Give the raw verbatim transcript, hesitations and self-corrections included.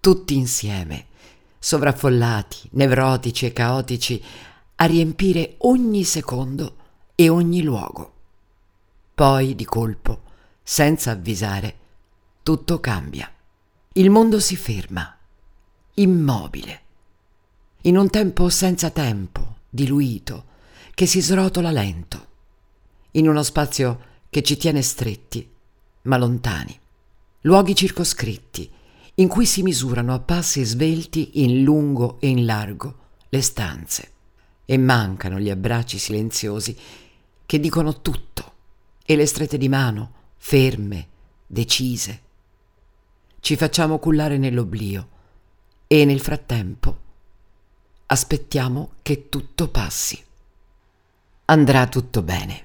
tutti insieme, sovraffollati, nevrotici e caotici, a riempire ogni secondo e ogni luogo. Poi, di colpo, senza avvisare, tutto cambia. Il mondo si ferma, immobile, in un tempo senza tempo, diluito, che si srotola lento, in uno spazio che ci tiene stretti, ma lontani, luoghi circoscritti, in cui si misurano a passi svelti in lungo e in largo le stanze, e mancano gli abbracci silenziosi che dicono tutto, e le strette di mano, ferme, decise. Ci facciamo cullare nell'oblio e nel frattempo aspettiamo che tutto passi. Andrà tutto bene.